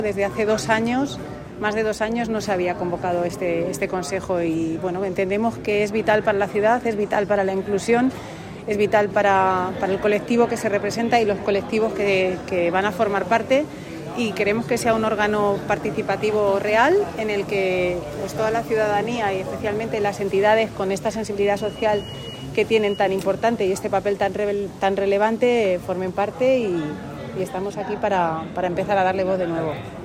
Desde hace 2 años, más de 2 años, no se había convocado este consejo y bueno, entendemos que es vital para la ciudad, es vital para la inclusión, es vital para el colectivo que se representa y los colectivos que van a formar parte, y queremos que sea un órgano participativo real en el que pues, toda la ciudadanía y especialmente las entidades con esta sensibilidad social que tienen tan importante y este papel tan relevante formen parte y estamos aquí para empezar a darle voz de nuevo.